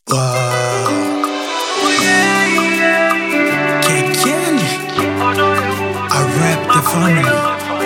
Wow. Kekeli. I rap the family.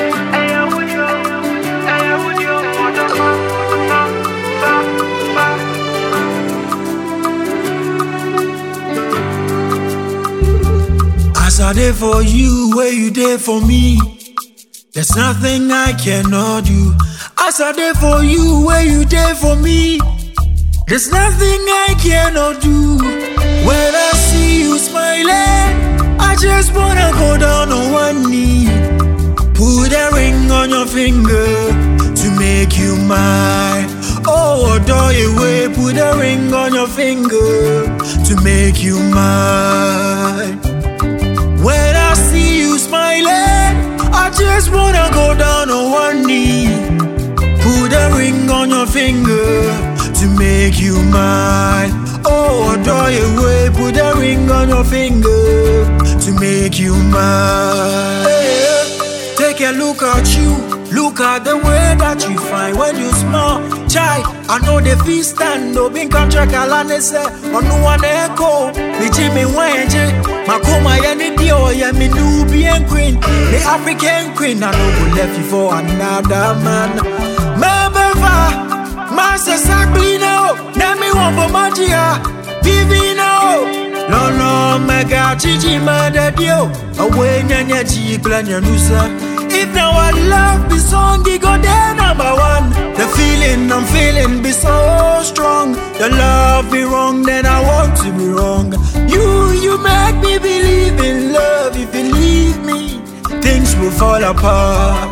As I did for you, where you did for me, there's nothing I cannot do. As I did for you, where you did for me, there's nothing I cannot do. When I see you smiling, I just wanna go down on one knee, put a ring on your finger to make you mine. Oh, adore you way, put a ring on your finger to make you mine. When I see you smiling, I just wanna go down on one knee, put a ring on your finger to make you mine. Oh, adore you way, put a ring on your finger to make you mine. Hey, take a look at you, look at the way that you find when you smile. Chai, I know the feast stand up in contract alanese on no one echo. Me Jimmy Wenje, Makoma yani dio ya me Nubian queen, the African queen. I know we left you for another man. Mabeva, Master Saklino, Nami Wambo Magia, Vivino, no, Mega Gigi Madadio, away Nanya G Plan Yanusa. If now I love this song, it go there number one. The feeling I'm feeling be so strong. The love be wrong, then I want to be wrong. You make me believe in love. If you leave me, things will fall apart.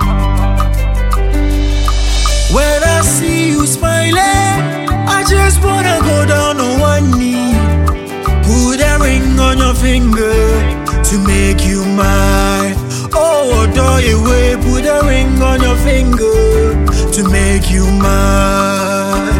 When I see you smiling, I just wanna go down on one knee, put a ring on your finger to make you mine. Oh, adore you way, put a ring on your finger to make you mine.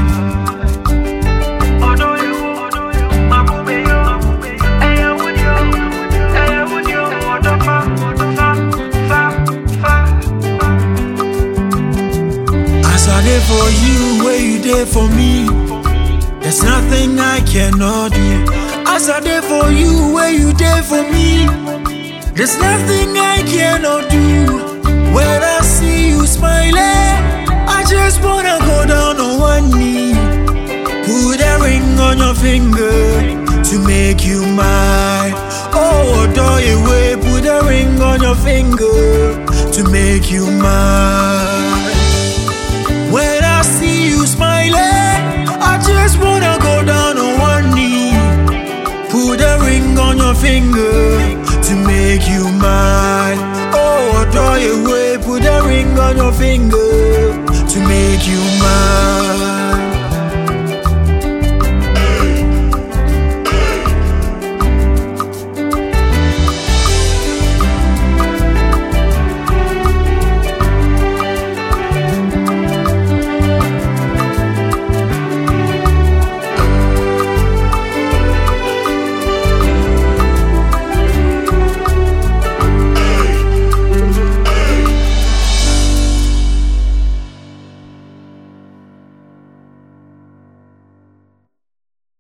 As I did for you, where you did for me, there's nothing I cannot do. As I did for you, where you did for me, there's nothing I cannot do. When I see you smiling, I just wanna go down on one knee, put a ring on your finger to make you mine. Oh, adore you way, put a ring on your finger to make you mine. When I see you smiling, I just wanna go down on one knee, put a ring on your finger to make you mine. Oh, adore you way, put a ring on your finger to make you mine.